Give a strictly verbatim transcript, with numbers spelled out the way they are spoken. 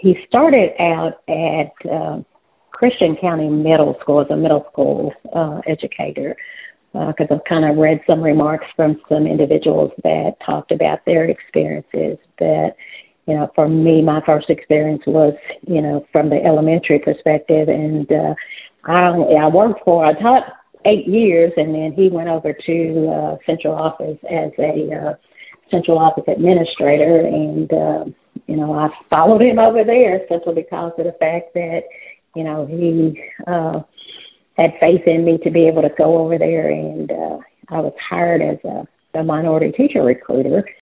he started out at uh, Christian County Middle School as a middle school uh, educator, because uh, I've kind of read some remarks from some individuals that talked about their experiences. But, you know, for me, my first experience was, you know, from the elementary perspective. And uh, I, I worked for, I taught eight years, and then he went over to uh, central office as a uh, central office administrator. And, uh, you know, I followed him over there simply because of the fact that, you know, he uh, had faith in me to be able to go over there. And uh, I was hired as a, a minority teacher recruiter.